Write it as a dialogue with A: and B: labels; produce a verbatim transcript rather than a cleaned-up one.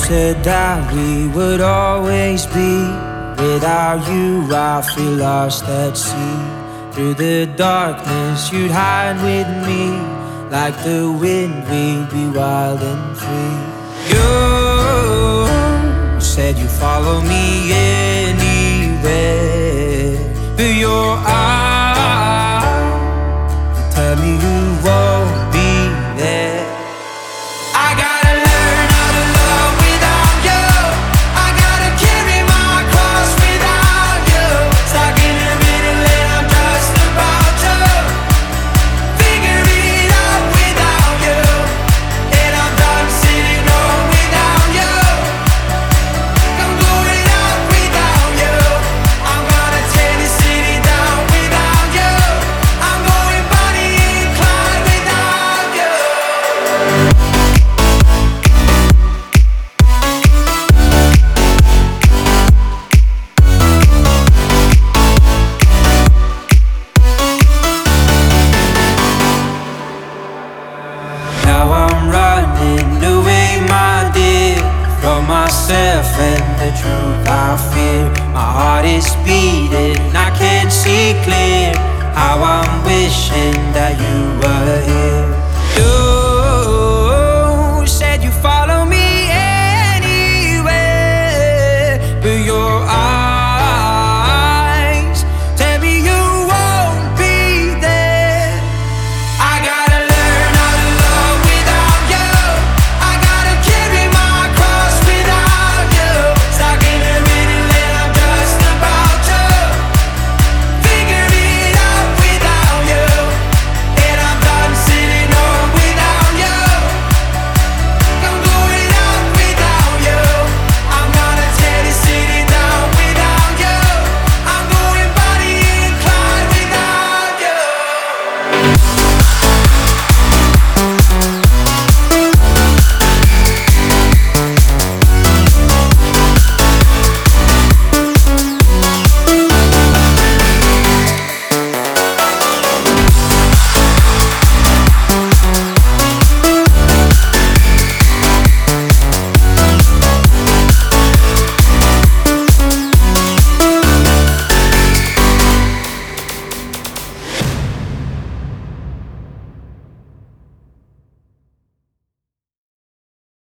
A: said that we would always be. Without you I feel lost at sea. Through the darkness you'd hide with me. Like the wind we'd be wild and free. You said you'd follow me anywhere, but your eyes tell me you won't be there. I gotta learn how to love without you. I gotta carry my cross without you. Stuck in the middle and I'm just about to figure it out without you. And I'm done sitting home without you. I'm going out without you. I'm gonna tear the city down without you. I'm going Bonnie and Clyde without you. Now I'm running away, my dear, from myself and the truth I fear. My heart is beating, I can't see clear. How I'm wishing that you were here.